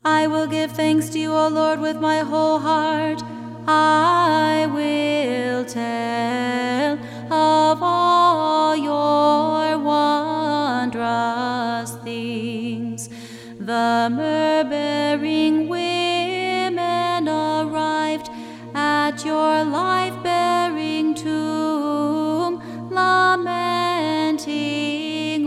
I will give thanks to you, O Lord, with my whole heart. I will tell of all your wondrous things. The myrrh-bearing women arrived at your life-bearing tomb, lamenting,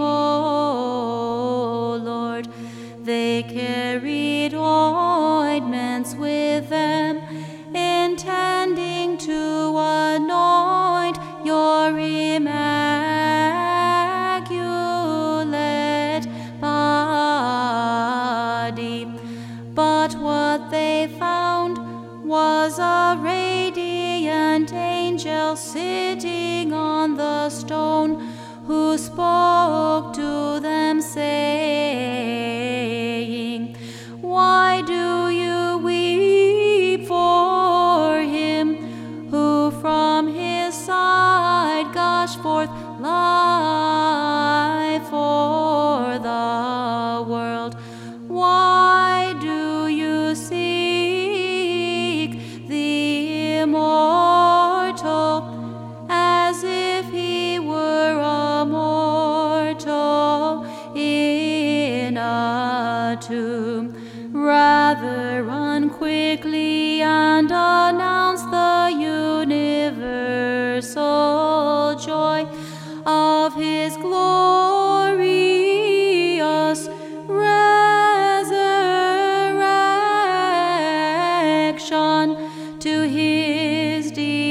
O Lord. They carried ointments with them, intending to anoint your immaculate body. But what they found was a radiant angel sitting on the stone, who spoke to them, saying, "Why do you weep for him who from his side gushed forth life for the world? Why do you seek the immortal as if he were a mortal in a tomb? Rather run quickly and announce the universal joy of his glorious resurrection to his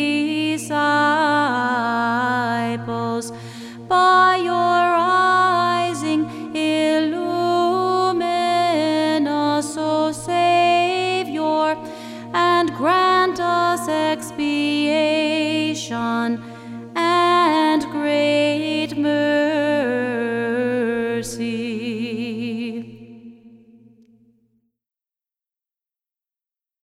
disciples. By your rising illumine us, O Savior, and grant us expiation